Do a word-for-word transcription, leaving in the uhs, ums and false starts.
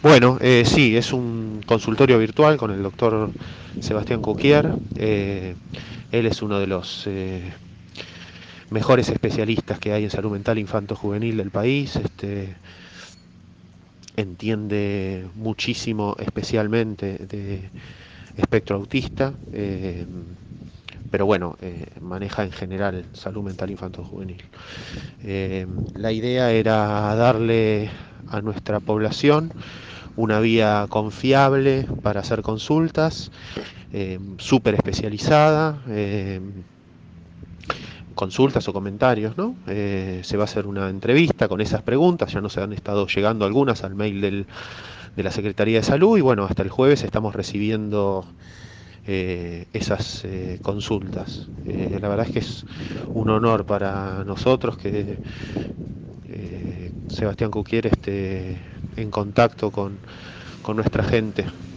Bueno, eh, sí, es un consultorio virtual con el doctor Sebastián Cuquier. Eh, él es uno de los eh, mejores especialistas que hay en salud mental infanto-juvenil del país. Este, entiende muchísimo, especialmente de espectro autista, eh, pero bueno, eh, maneja en general salud mental infanto-juvenil. Eh, la idea era darle a nuestra población una vía confiable para hacer consultas, eh, súper especializada, eh, consultas o comentarios, ¿no? Eh, se va a hacer una entrevista con esas preguntas, ya nos han estado llegando algunas al mail del, de la Secretaría de Salud y bueno, hasta el jueves estamos recibiendo eh, esas eh, consultas. Eh, la verdad es que es un honor para nosotros que eh, Sebastián Cuquier esté en contacto con, con nuestra gente.